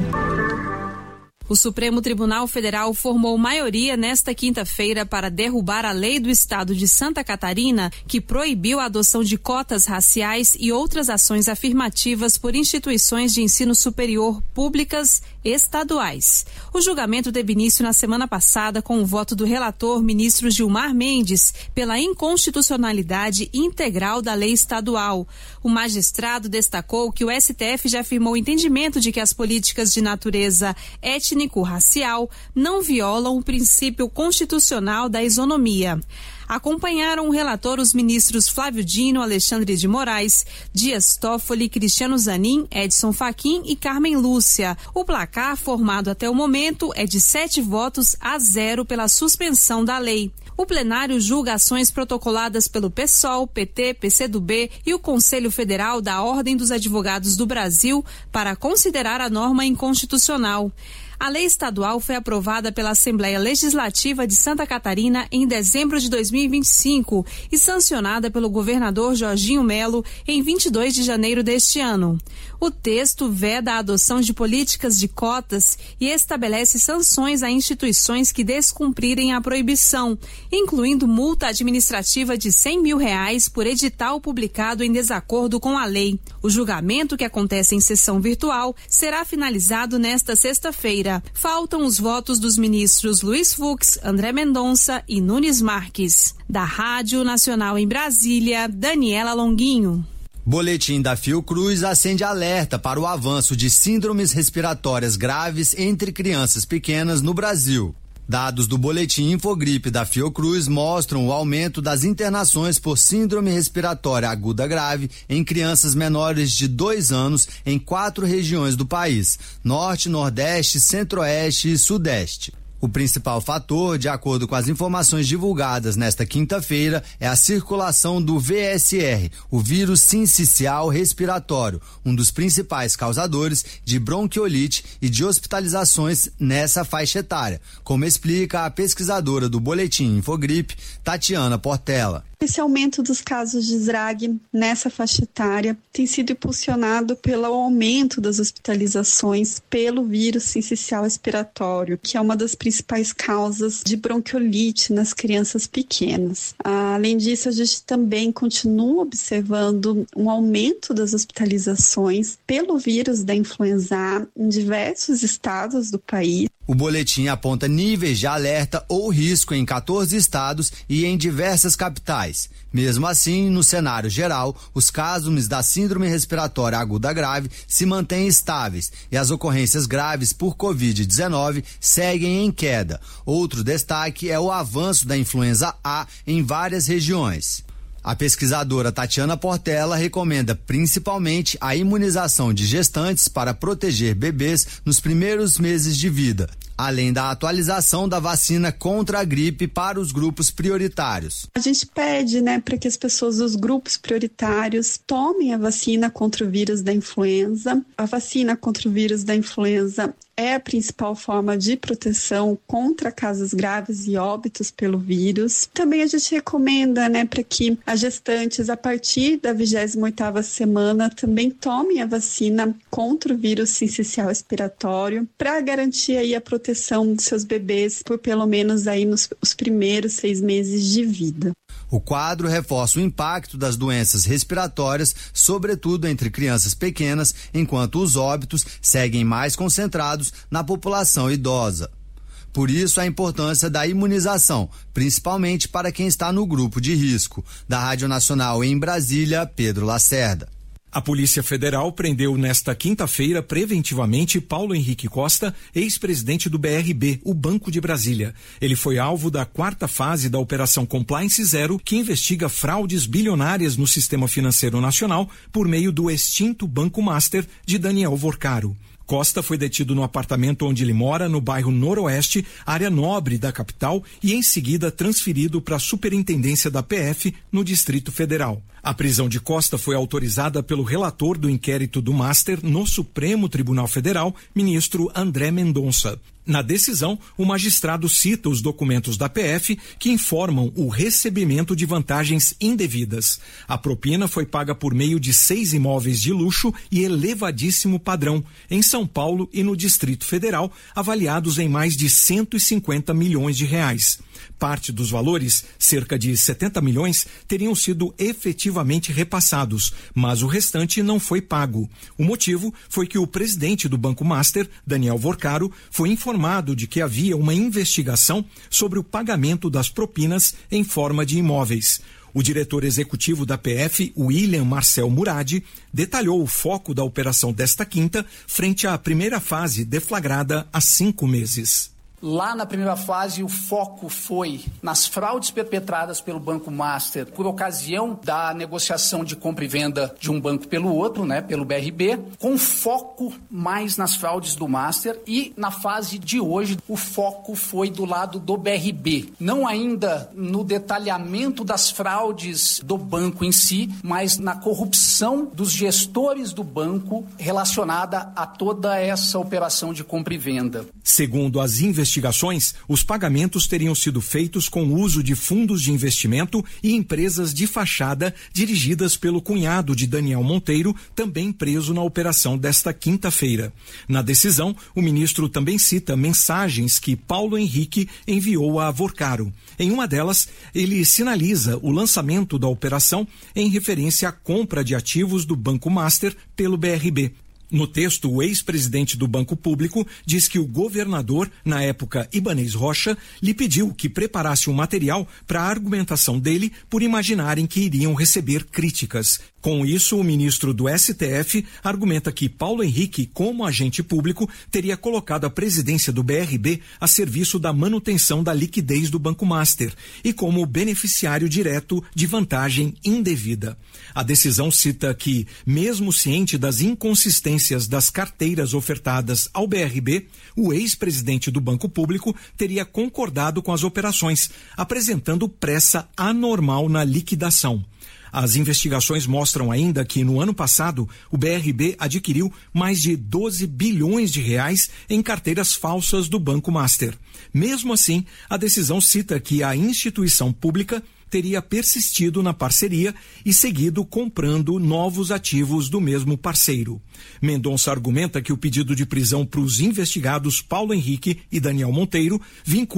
O Supremo Tribunal Federal formou maioria nesta quinta-feira para derrubar a lei do estado de Santa Catarina que proibiu a adoção de cotas raciais e outras ações afirmativas por instituições de ensino superior públicas estaduais. O julgamento teve início na semana passada com o voto do relator ministro Gilmar Mendes pela inconstitucionalidade integral da lei estadual. O magistrado destacou que o S T F já afirmou o entendimento de que as políticas de natureza étnica racial não violam o princípio constitucional da isonomia. Acompanharam o relator os ministros Flávio Dino, Alexandre de Moraes, Dias Toffoli, Cristiano Zanin, Edson Fachin e Carmen Lúcia. O placar formado até o momento é de sete votos a zero pela suspensão da lei. O plenário julga ações protocoladas pelo PSOL, P T, P C do B e o Conselho Federal da Ordem dos Advogados do Brasil para considerar a norma inconstitucional. A lei estadual foi aprovada pela Assembleia Legislativa de Santa Catarina em dezembro de dois mil e vinte e cinco e sancionada pelo governador Jorginho Melo em vinte e dois de janeiro deste ano. O texto veda a adoção de políticas de cotas e estabelece sanções a instituições que descumprirem a proibição, incluindo multa administrativa de cem mil reais por edital publicado em desacordo com a lei. O julgamento, que acontece em sessão virtual, será finalizado nesta sexta-feira. Faltam os votos dos ministros Luiz Fux, André Mendonça e Nunes Marques. Da Rádio Nacional em Brasília, Daniela Longuinho. Boletim da Fiocruz acende alerta para o avanço de síndromes respiratórias graves entre crianças pequenas no Brasil. Dados do Boletim Infogripe da Fiocruz mostram o aumento das internações por síndrome respiratória aguda grave em crianças menores de dois anos em quatro regiões do país: Norte, Nordeste, Centro-Oeste e Sudeste. O principal fator, de acordo com as informações divulgadas nesta quinta-feira, é a circulação do V S R, o vírus sincicial respiratório, um dos principais causadores de bronquiolite e de hospitalizações nessa faixa etária, como explica a pesquisadora do Boletim Infogripe, Tatiana Portela. Esse aumento dos casos de S R A G nessa faixa etária tem sido impulsionado pelo aumento das hospitalizações pelo vírus sincicial respiratório, que é uma das principais causas de bronquiolite nas crianças pequenas. Além disso, a gente também continua observando um aumento das hospitalizações pelo vírus da influenza A em diversos estados do país. O boletim aponta níveis de alerta ou risco em quatorze estados e em diversas capitais. Mesmo assim, no cenário geral, os casos da síndrome respiratória aguda grave se mantêm estáveis e as ocorrências graves por covid dezenove seguem em queda. Outro destaque é o avanço da influenza A em várias regiões. A pesquisadora Tatiana Portela recomenda principalmente a imunização de gestantes para proteger bebês nos primeiros meses de vida, além da atualização da vacina contra a gripe para os grupos prioritários. A gente pede, né, para que as pessoas dos grupos prioritários tomem a vacina contra o vírus da influenza. A vacina contra o vírus da influenza é a principal forma de proteção contra casos graves e óbitos pelo vírus. Também a gente recomenda, né, para que as gestantes, a partir da vigésima oitava semana, também tomem a vacina contra o vírus sincicial respiratório, para garantir aí a proteção dos seus bebês por pelo menos aí nos os primeiros seis meses de vida. O quadro reforça o impacto das doenças respiratórias, sobretudo entre crianças pequenas, enquanto os óbitos seguem mais concentrados na população idosa. Por isso, a importância da imunização, principalmente para quem está no grupo de risco. Da Rádio Nacional em Brasília, Pedro Lacerda. A Polícia Federal prendeu nesta quinta-feira preventivamente Paulo Henrique Costa, ex-presidente do B R B, o Banco de Brasília. Ele foi alvo da quarta fase da Operação Compliance Zero, que investiga fraudes bilionárias no sistema financeiro nacional por meio do extinto Banco Master de Daniel Vorcaro. Costa foi detido no apartamento onde ele mora, no bairro Noroeste, área nobre da capital, e em seguida transferido para a Superintendência da P F no Distrito Federal. A prisão de Costa foi autorizada pelo relator do inquérito do Master no Supremo Tribunal Federal, ministro André Mendonça. Na decisão, o magistrado cita os documentos da P F que informam o recebimento de vantagens indevidas. A propina foi paga por meio de seis imóveis de luxo e elevadíssimo padrão, em São Paulo e no Distrito Federal, avaliados em mais de cento e cinquenta milhões de reais. Parte dos valores, cerca de setenta milhões, teriam sido efetivamente repassados, mas o restante não foi pago. O motivo foi que o presidente do Banco Master, Daniel Vorcaro, foi informado de que havia uma investigação sobre o pagamento das propinas em forma de imóveis. O diretor executivo da P F, William Marcel Murad, detalhou o foco da operação desta quinta, frente à primeira fase deflagrada há cinco meses. Lá na primeira fase, o foco foi nas fraudes perpetradas pelo Banco Master por ocasião da negociação de compra e venda de um banco pelo outro, né, pelo B R B, com foco mais nas fraudes do Master, e na fase de hoje o foco foi do lado do B R B. Não ainda no detalhamento das fraudes do banco em si, mas na corrupção dos gestores do banco relacionada a toda essa operação de compra e venda. Segundo as investigações, investigações, os pagamentos teriam sido feitos com o uso de fundos de investimento e empresas de fachada dirigidas pelo cunhado de Daniel Monteiro, também preso na operação desta quinta-feira. Na decisão, o ministro também cita mensagens que Paulo Henrique enviou a Vorcaro. Em uma delas, ele sinaliza o lançamento da operação em referência à compra de ativos do Banco Master pelo B R B. No texto, o ex-presidente do Banco Público diz que o governador, na época Ibanez Rocha, lhe pediu que preparasse um material para a argumentação dele por imaginarem que iriam receber críticas. Com isso, o ministro do S T F argumenta que Paulo Henrique, como agente público, teria colocado a presidência do B R B a serviço da manutenção da liquidez do Banco Master e como beneficiário direto de vantagem indevida. A decisão cita que, mesmo ciente das inconsistências das carteiras ofertadas ao B R B, o ex-presidente do Banco Público teria concordado com as operações, apresentando pressa anormal na liquidação. As investigações mostram ainda que, no ano passado, o B R B adquiriu mais de doze bilhões de reais em carteiras falsas do Banco Master. Mesmo assim, a decisão cita que a instituição pública teria persistido na parceria e seguido comprando novos ativos do mesmo parceiro. Mendonça argumenta que o pedido de prisão para os investigados Paulo Henrique e Daniel Monteiro vincula